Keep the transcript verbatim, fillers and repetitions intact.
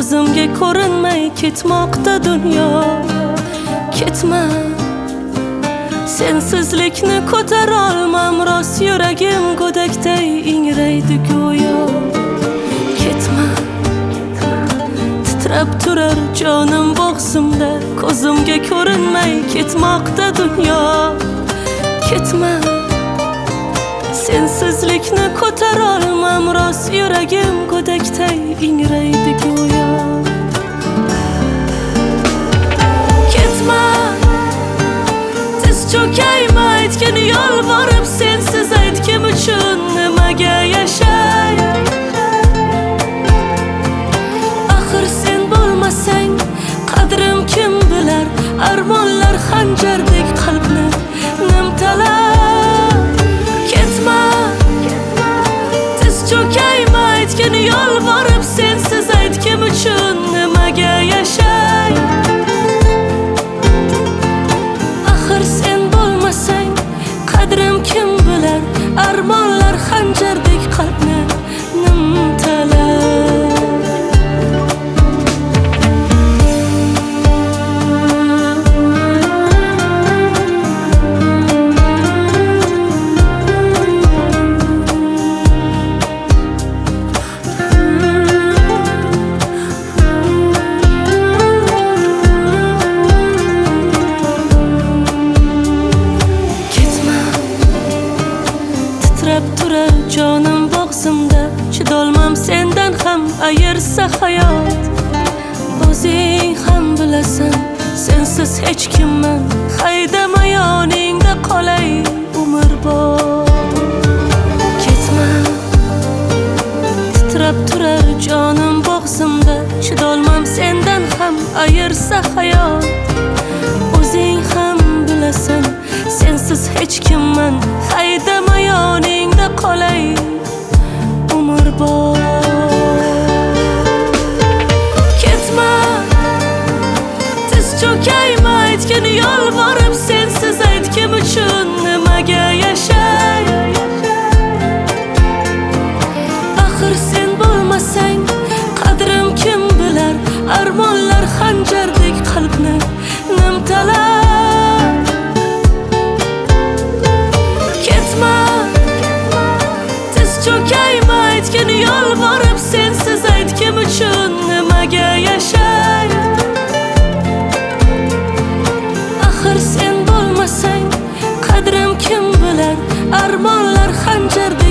ko'zimga ko'rinmay ketmoqda dunyo. Ketma, sensizlikni ko'tara olmam, rost yuragim go'dakday ingraydi go'yo. Ketma, titrab turar jonim bo'g'zimda, ko'zimga ko'rinmay ketmoqda dunyo. Ketma, sensizlikni ko'tara olmam, rost yuragim go'dakday ingraydi go'yo. Ketma, tiz cho'kayma, aytgin yolvorib, sensiz aytgim uchun nimaga yashay. Axir sen bo'lmasang qadrim kim bilar, armonlar xanjardek qalbni nimtalar. Ketma, tiz cho'kayma, aytgin yolvorib, sensiz aytgim uchun nimaga yashay. Axir sen bo'lmasang qadrim kim bilar, armonlar xanjardek qalbni nimtalar. Turar jonim bo'g'zimda, chidolmam sendan ham ayirsa hayot. O'zing ham bilasan, sensiz hech kimman, haydama yoningda qolay umrbod. Ketma, titrab turar jonim bo'g'zimda, chidolmam sendan ham ayirsa hayot. O'zing ham bilasan, sensiz hech kimman, haydama yoningda qolay umrbod. Ketma, tiz cho'kayma, aytgin yolvorib, sensiz aytgim uchun nimaga yashay. Axir sen bo'lmasang qadrim kim bilar, armonlar xanjardek qalbni nimtalar. Ketma, tiz cho'kayma, aytgin yolvorib, sensiz aytgim uchun nimaga yashay. Axir sen bo'lmasang qadrim kim bilar, armonlar xanjar